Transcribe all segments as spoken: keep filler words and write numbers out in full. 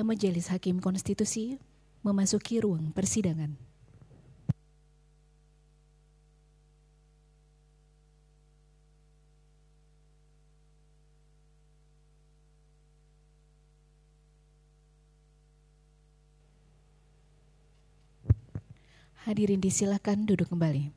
Mulia Majelis Hakim Konstitusi memasuki ruang persidangan. Hadirin disilakan duduk kembali.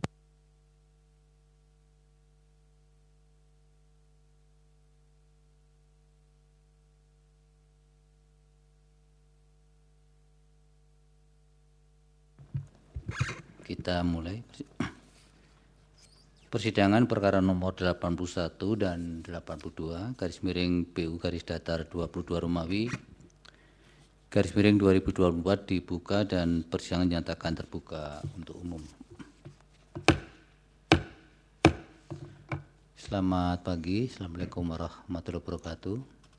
Kita mulai persidangan perkara nomor delapan puluh satu dan delapan puluh dua garis miring B U garis datar dua puluh dua Romawi garis miring dua ribu dua puluh empat dibuka dan persidangan dinyatakan terbuka untuk umum. Selamat pagi, Assalamualaikum warahmatullahi wabarakatuh.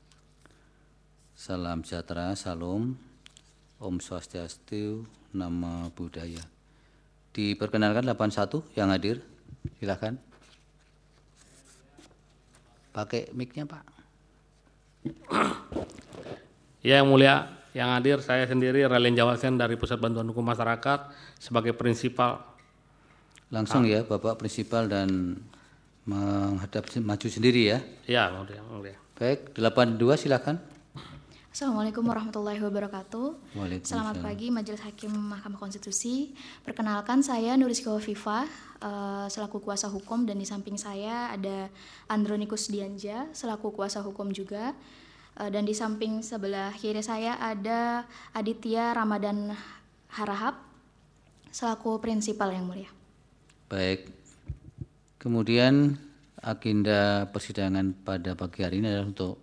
Salam sejahtera, salam, Om Swastiastu, Namo Buddhaya. Diperkenalkan delapan puluh satu yang hadir, silakan. Pakai mic-nya, Pak. Ya, Yang Mulia, yang hadir saya sendiri Raden Jawasen dari Pusat Bantuan Hukum Masyarakat sebagai prinsipal. Langsung ah. ya, Bapak prinsipal dan menghadap maju sendiri ya. Ya, Mulia, Mulia. Baik, delapan puluh dua silakan. Assalamualaikum warahmatullahi wabarakatuh. Selamat pagi Majelis Hakim Mahkamah Konstitusi. Perkenalkan saya Nurizka Hovifa uh, selaku kuasa hukum, dan di samping saya ada Andronikus Dianja selaku kuasa hukum juga. Uh, dan di samping sebelah kiri saya ada Aditya Ramadan Harahap selaku prinsipal yang mulia. Baik. Kemudian agenda persidangan pada pagi hari ini adalah untuk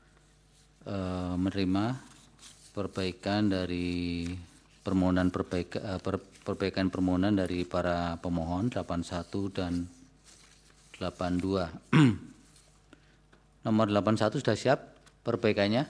menerima perbaikan dari permohonan perbaikan, per, perbaikan permohonan dari para pemohon delapan puluh satu dan delapan puluh dua. Nomor delapan puluh satu sudah siap perbaikannya?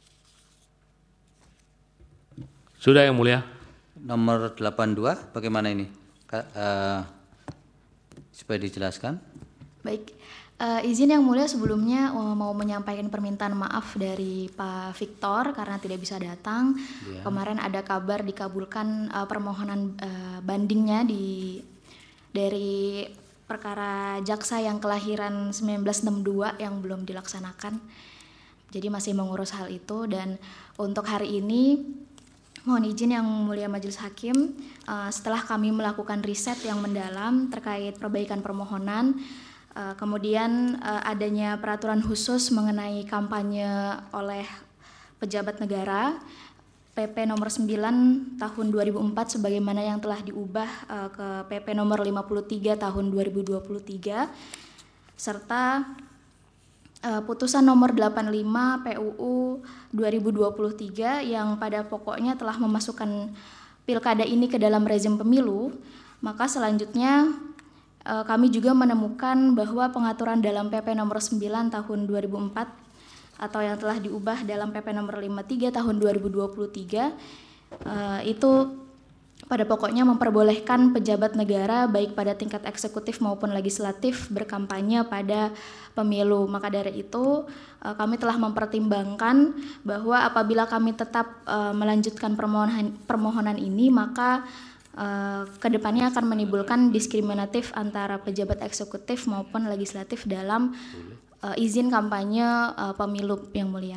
Sudah yang mulia. Nomor delapan puluh dua bagaimana ini? Uh, supaya dijelaskan. Baik. Uh, izin yang mulia sebelumnya uh, mau menyampaikan permintaan maaf dari Pak Victor karena tidak bisa datang. Yeah. Kemarin ada kabar dikabulkan uh, permohonan uh, bandingnya di dari perkara jaksa yang kelahiran seribu sembilan ratus enam puluh dua yang belum dilaksanakan. Jadi masih mengurus hal itu, dan untuk hari ini mohon izin yang mulia Majelis Hakim, uh, setelah kami melakukan riset yang mendalam terkait perbaikan permohonan, Uh, kemudian uh, adanya peraturan khusus mengenai kampanye oleh pejabat negara P P nomor sembilan tahun dua ribu empat sebagaimana yang telah diubah uh, ke P P nomor lima puluh tiga tahun dua ribu dua puluh tiga, serta uh, putusan nomor delapan puluh lima P U U dua ribu dua puluh tiga yang pada pokoknya telah memasukkan pilkada ini ke dalam rezim pemilu. Maka selanjutnya kami juga menemukan bahwa pengaturan dalam P P nomor sembilan tahun dua ribu empat atau yang telah diubah dalam P P nomor lima puluh tiga tahun dua ribu dua puluh tiga itu pada pokoknya memperbolehkan pejabat negara baik pada tingkat eksekutif maupun legislatif berkampanye pada pemilu. Maka dari itu kami telah mempertimbangkan bahwa apabila kami tetap melanjutkan permohonan permohonan ini, maka Uh, kedepannya akan menimbulkan diskriminatif antara pejabat eksekutif maupun legislatif dalam uh, izin kampanye uh, pemilu yang mulia.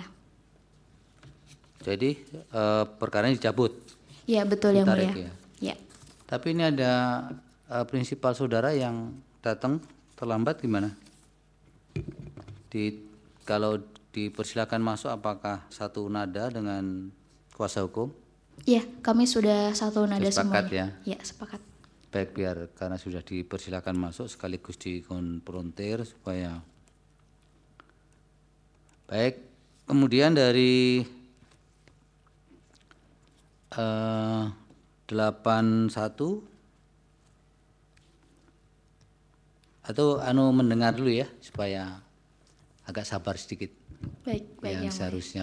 Jadi uh, perkaranya dicabut? Ya betul yang mulia. Ya. Ya. Tapi ini ada uh, prinsipal saudara yang datang terlambat gimana? Di, kalau dipersilakan masuk apakah satu nada dengan kuasa hukum? Iya, kami sudah satu nada semua. Sepakat ya? Ya, sepakat. Baik, biar karena sudah dipersilakan masuk sekaligus dikonfrontir supaya baik. Kemudian dari uh, delapan puluh satu atau anu mendengar dulu ya supaya agak sabar sedikit. Baik, baik yang yang seharusnya.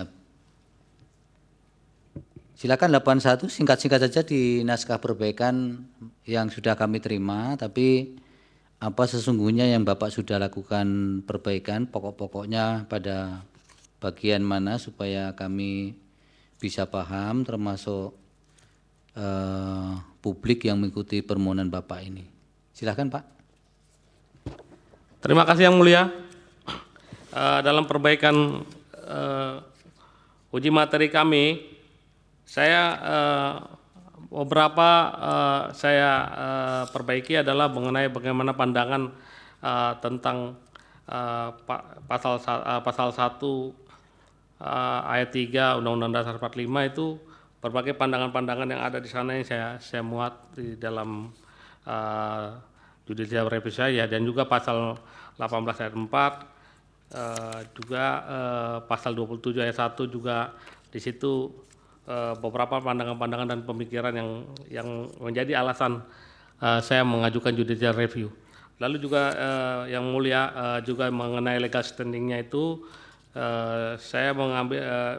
Silakan delapan puluh satu singkat-singkat saja di naskah perbaikan yang sudah kami terima, tapi apa sesungguhnya yang Bapak sudah lakukan perbaikan pokok-pokoknya pada bagian mana supaya kami bisa paham, termasuk uh, publik yang mengikuti permohonan Bapak ini. Silakan Pak. Terima kasih Yang Mulia. Uh, dalam perbaikan uh, uji materi kami, saya uh, beberapa uh, saya uh, perbaiki adalah mengenai bagaimana pandangan uh, tentang uh, pasal uh, pasal satu uh, ayat tiga Undang-Undang Dasar empat puluh lima itu berbagai pandangan-pandangan yang ada di sana yang saya saya muat di dalam uh, judicial review saya, dan juga pasal delapan belas ayat empat, uh, juga uh, pasal dua puluh tujuh ayat satu juga di situ uh, beberapa pandangan-pandangan dan pemikiran yang yang menjadi alasan uh, saya mengajukan judicial review. Lalu juga uh, Yang Mulia uh, juga mengenai legal standing-nya itu uh, saya mengambil uh,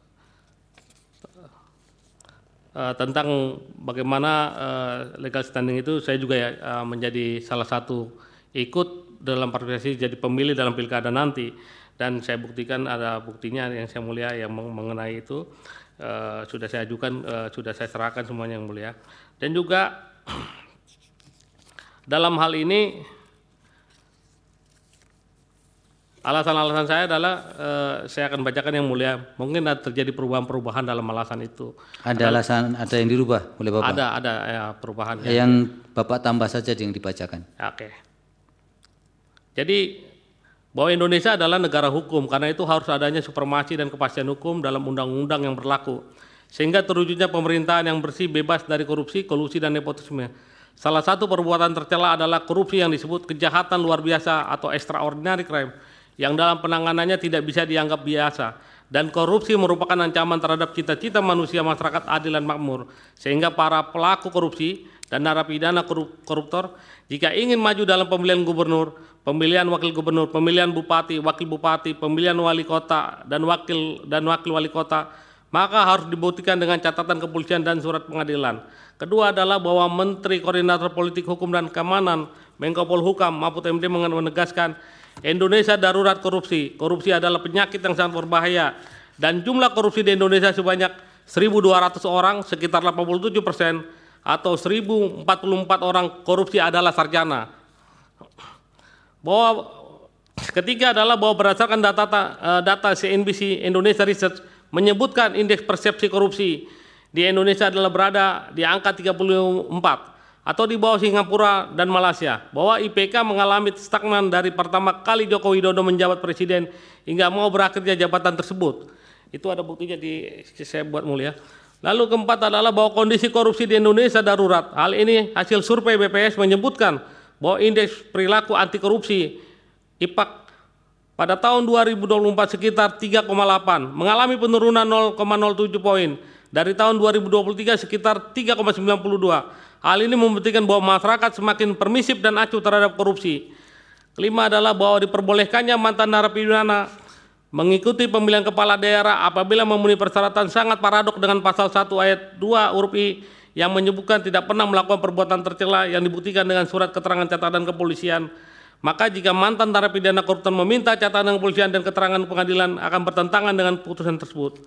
Uh, tentang bagaimana uh, legal standing itu, saya juga ya, uh, menjadi salah satu ikut dalam partisipasi jadi pemilih dalam pilkada nanti, dan saya buktikan ada buktinya Yang saya Mulia yang mengenai itu uh, sudah saya ajukan, uh, sudah saya serahkan semuanya Yang Mulia. Dan juga dalam hal ini alasan-alasan saya adalah uh, saya akan bacakan Yang Mulia. Mungkin ada terjadi perubahan-perubahan dalam alasan itu. Ada ada alasan, ada yang dirubah oleh Bapak? Ada, ada ya, perubahan. Ya, yang Bapak tambah saja yang dibacakan. Oke. Jadi bahwa Indonesia adalah negara hukum, karena itu harus adanya supremasi dan kepastian hukum dalam undang-undang yang berlaku, sehingga terwujudnya pemerintahan yang bersih, bebas dari korupsi, kolusi, dan nepotisme. Salah satu perbuatan tercela adalah korupsi yang disebut kejahatan luar biasa atau extraordinary crime, yang dalam penanganannya tidak bisa dianggap biasa, dan korupsi merupakan ancaman terhadap cita-cita manusia masyarakat adil dan makmur, sehingga para pelaku korupsi dan narapidana koruptor jika ingin maju dalam pemilihan gubernur, pemilihan wakil gubernur, pemilihan bupati, wakil bupati, pemilihan wali kota dan wakil dan wakil wali kota, maka harus dibuktikan dengan catatan kepolisian dan surat pengadilan. Kedua adalah bahwa Menteri Koordinator Politik Hukum dan Keamanan Menko Polhukam Mahfud M D menegaskan Indonesia darurat korupsi. Korupsi adalah penyakit yang sangat berbahaya, dan jumlah korupsi di Indonesia sebanyak seribu dua ratus orang, sekitar delapan puluh tujuh persen, atau seribu empat puluh empat orang korupsi adalah sarjana. Bahwa ketiga adalah bahwa berdasarkan data data C N B C Indonesia Research menyebutkan indeks persepsi korupsi di Indonesia adalah berada di angka tiga puluh empat, atau di bawah Singapura dan Malaysia, bahwa I P K mengalami stagnan dari pertama kali Joko Widodo menjabat presiden hingga mau berakhirnya jabatan tersebut. Itu ada buktinya di saya buat mulia. Lalu keempat adalah bahwa kondisi korupsi di Indonesia darurat. Hal ini hasil survei B P S menyebutkan bahwa indeks perilaku anti korupsi I P A K pada tahun dua ribu dua puluh empat sekitar tiga koma delapan, mengalami penurunan nol koma nol tujuh poin. Dari tahun dua ribu dua puluh tiga sekitar tiga koma sembilan dua. Hal ini membuktikan bahwa masyarakat semakin permisif dan acuh terhadap korupsi. Kelima adalah bahwa diperbolehkannya mantan narapidana mengikuti pemilihan kepala daerah apabila memenuhi persyaratan sangat paradok dengan pasal satu ayat dua huruf I yang menyebutkan tidak pernah melakukan perbuatan tercela yang dibuktikan dengan surat keterangan catatan kepolisian. Maka jika mantan narapidana koruptor meminta catatan kepolisian dan keterangan pengadilan akan bertentangan dengan putusan tersebut.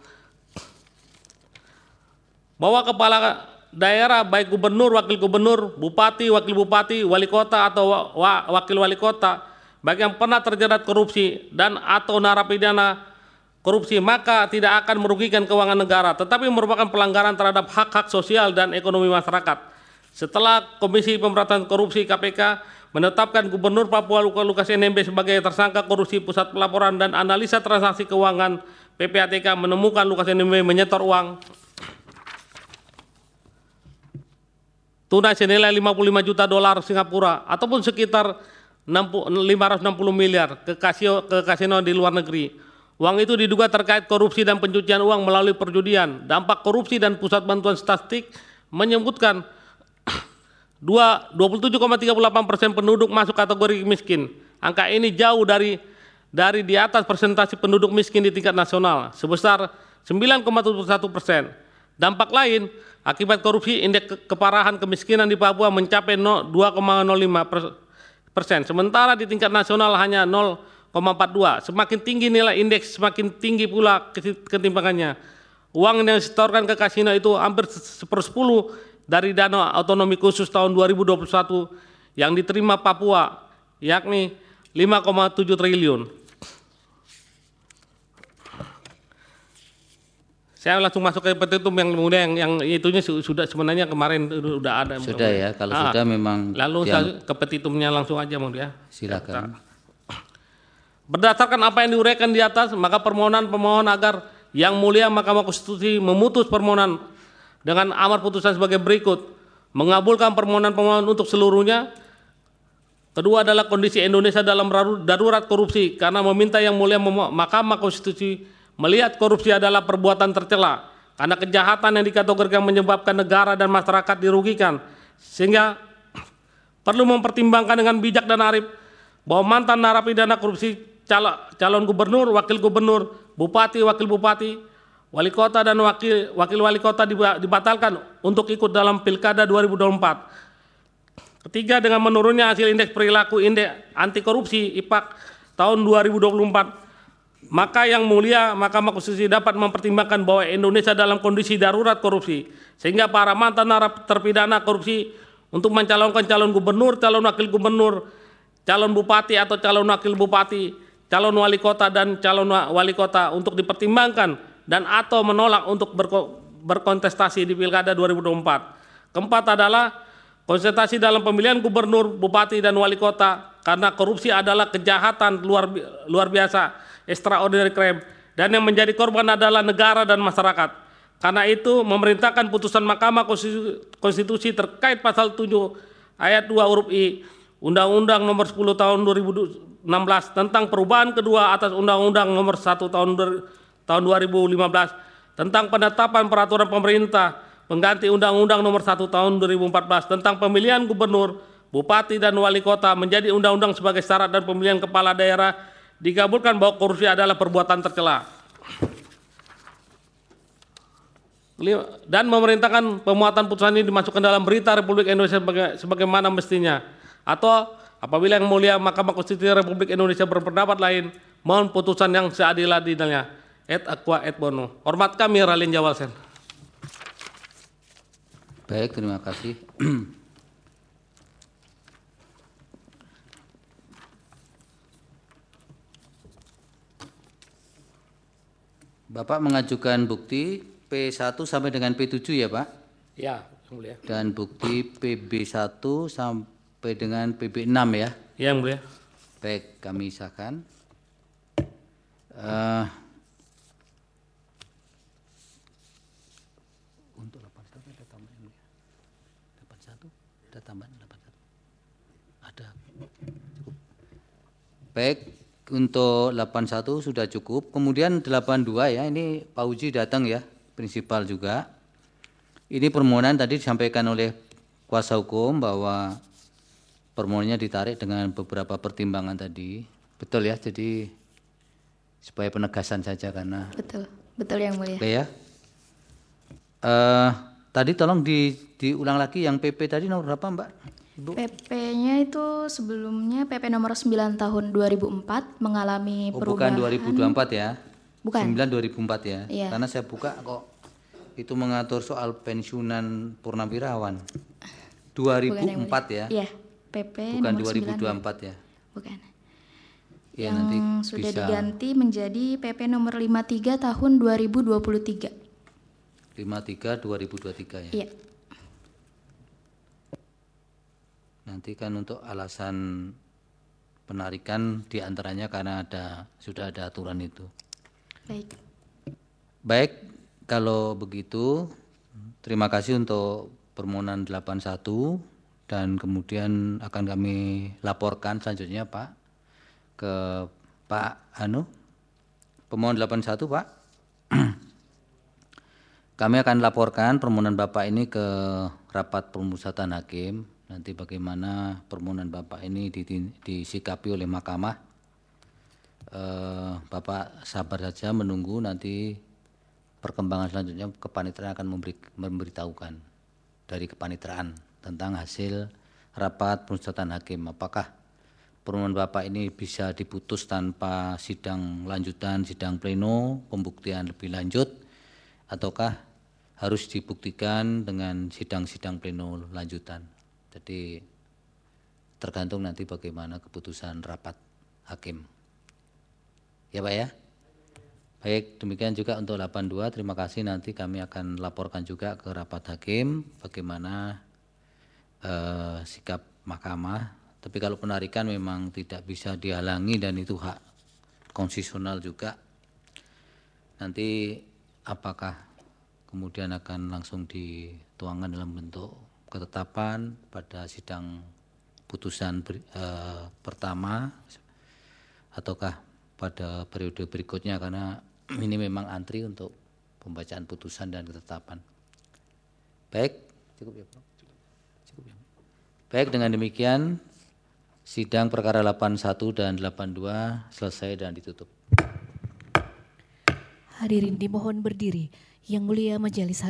Bahwa kepala daerah baik gubernur, wakil gubernur, bupati, wakil bupati, wali kota atau wa, wakil wali kota bagi yang pernah terjerat korupsi dan atau narapidana korupsi maka tidak akan merugikan keuangan negara, tetapi merupakan pelanggaran terhadap hak-hak sosial dan ekonomi masyarakat. Setelah Komisi Pemberantasan Korupsi K P K menetapkan Gubernur Papua Lukas N M B sebagai tersangka korupsi, Pusat Pelaporan dan Analisa Transaksi Keuangan P P A T K menemukan Lukas N M B menyetor uang tunai senilai lima puluh lima juta dolar Singapura ataupun sekitar lima ratus enam puluh miliar ke kasino, ke kasino di luar negeri. Uang itu diduga terkait korupsi dan pencucian uang melalui perjudian. Dampak korupsi dan Pusat Bantuan Statistik menyebutkan dua puluh tujuh koma tiga delapan persen penduduk masuk kategori miskin. Angka ini jauh dari dari di atas persentase penduduk miskin di tingkat nasional sebesar sembilan koma tujuh satu persen. Dampak lain, akibat korupsi indeks keparahan kemiskinan di Papua mencapai dua koma nol lima persen, sementara di tingkat nasional hanya nol koma empat dua. Semakin tinggi nilai indeks, semakin tinggi pula ketimpangannya. uang yang disetorkan ke kasino itu hampir sepersepuluh dari dana otonomi khusus tahun dua ribu dua puluh satu yang diterima Papua, yakni lima koma tujuh triliun. Saya langsung masuk ke petitum yang mulia yang, yang itunya sudah sebenarnya kemarin sudah ada. Sudah ya, kalau ah, sudah memang. Lalu saya ke petitumnya langsung aja mulia. Silakan. Berdasarkan apa yang diuraikan di atas, maka permohonan pemohon agar Yang Mulia Mahkamah Konstitusi memutus permohonan dengan amar putusan sebagai berikut: mengabulkan permohonan pemohon untuk seluruhnya. Kedua adalah kondisi Indonesia dalam darurat korupsi karena meminta Yang Mulia Mahkamah Konstitusi melihat korupsi adalah perbuatan tercela karena kejahatan yang dikategorikan menyebabkan negara dan masyarakat dirugikan, sehingga perlu mempertimbangkan dengan bijak dan arif bahwa mantan narapidana korupsi, calon, calon gubernur, wakil gubernur, bupati, wakil bupati, wali kota dan wakil wakil wali kota dibatalkan untuk ikut dalam Pilkada dua ribu dua puluh empat. Ketiga, dengan menurunnya hasil indeks perilaku indeks anti korupsi I P A K tahun dua ribu dua puluh empat, maka Yang Mulia Mahkamah Konstitusi dapat mempertimbangkan bahwa Indonesia dalam kondisi darurat korupsi, sehingga para mantan terpidana korupsi untuk mencalonkan calon gubernur, calon wakil gubernur, calon bupati atau calon wakil bupati, calon wali kota dan calon wali kota untuk dipertimbangkan dan atau menolak untuk berko, berkontestasi di Pilkada dua ribu dua puluh empat. Keempat adalah konsentrasi dalam pemilihan gubernur, bupati dan wali kota karena korupsi adalah kejahatan luar luar biasa, extraordinary crime, dan yang menjadi korban adalah negara dan masyarakat. Karena itu memerintahkan putusan Mahkamah Konstitusi terkait pasal tujuh ayat dua huruf I Undang-Undang Nomor sepuluh Tahun dua ribu enam belas tentang perubahan kedua atas Undang-Undang Nomor satu Tahun dua ribu lima belas tentang penetapan peraturan pemerintah pengganti Undang-Undang Nomor satu Tahun dua ribu empat belas tentang pemilihan gubernur, bupati dan wali kota menjadi undang-undang sebagai syarat dan pemilihan kepala daerah, dikabulkan bahwa korupsi adalah perbuatan tercela. Dan memerintahkan pemuatan putusan ini dimasukkan dalam berita Republik Indonesia sebagai, sebagaimana mestinya. Atau apabila Yang Mulia Mahkamah Konstitusi Republik Indonesia berpendapat lain, mohon putusan yang seadil-adilnya. Et aqua et bono. Hormat kami Raline Jawalsen. Baik, terima kasih. Bapak mengajukan bukti P satu sampai dengan P tujuh ya Pak? Ya, Yang Mulia. Dan bukti P B satu sampai dengan P B enam ya? Ya, Yang Mulia. Baik, kami sahkan. Uh, untuk delapan puluh satu ada tambahan ya? delapan puluh satu ada tambahan delapan puluh satu. Ada. Cukup. Baik. Untuk delapan puluh satu sudah cukup. Kemudian delapan puluh dua ya, ini Pak Uji datang ya, prinsipal juga. Ini permohonan tadi disampaikan oleh kuasa hukum bahwa permohonannya ditarik dengan beberapa pertimbangan tadi. Betul ya, jadi supaya penegasan saja karena. Betul, betul Yang Mulia. Oke ya. Uh, tadi tolong di, diulang lagi yang P P tadi nomor berapa Mbak? Ibu? P P-nya itu sebelumnya P P nomor sembilan tahun dua ribu empat mengalami oh, perubahan. Bukan dua ribu dua puluh empat ya? Bukan. sembilan dua ribu empat ya? Iya. Karena saya buka kok itu mengatur soal pensiunan purnawirawan. dua ribu empat ya? Iya, P P bukan nomor dua ribu dua puluh empat ya? Bukan. Ya, yang nanti sudah bisa diganti menjadi P P nomor lima puluh tiga tahun dua ribu dua puluh tiga. lima puluh tiga dua ribu dua puluh tiga ya? Iya. Nanti kan untuk alasan penarikan diantaranya karena ada sudah ada aturan itu. Baik. Baik, kalau begitu terima kasih untuk permohonan delapan puluh satu dan kemudian akan kami laporkan selanjutnya Pak ke Pak Anu. Pemohon delapan puluh satu Pak. Kami akan laporkan permohonan Bapak ini ke rapat pemusatan hakim. Nanti bagaimana permohonan Bapak ini disikapi oleh mahkamah. Eh, Bapak sabar saja menunggu nanti perkembangan selanjutnya kepanitraan akan memberi, memberitahukan dari kepanitraan tentang hasil rapat pemusatan hakim. Apakah permohonan Bapak ini bisa diputus tanpa sidang lanjutan, sidang pleno, pembuktian lebih lanjut, ataukah harus dibuktikan dengan sidang-sidang pleno lanjutan. Jadi tergantung nanti bagaimana keputusan rapat hakim. Ya Pak ya? Baik, demikian juga untuk delapan puluh dua. Terima kasih, nanti kami akan laporkan juga ke rapat hakim bagaimana eh, sikap mahkamah. Tapi kalau penarikan memang tidak bisa dihalangi dan itu hak konstitusional juga. Nanti apakah kemudian akan langsung dituangkan dalam bentuk ketetapan pada sidang putusan ber, eh, pertama ataukah pada periode berikutnya, karena ini memang antri untuk pembacaan putusan dan ketetapan. Baik, cukup ya Pak. Cukup ya. Baik, dengan demikian sidang perkara delapan puluh satu dan delapan puluh dua selesai dan ditutup. Hadirin dimohon berdiri. Yang mulia Majelis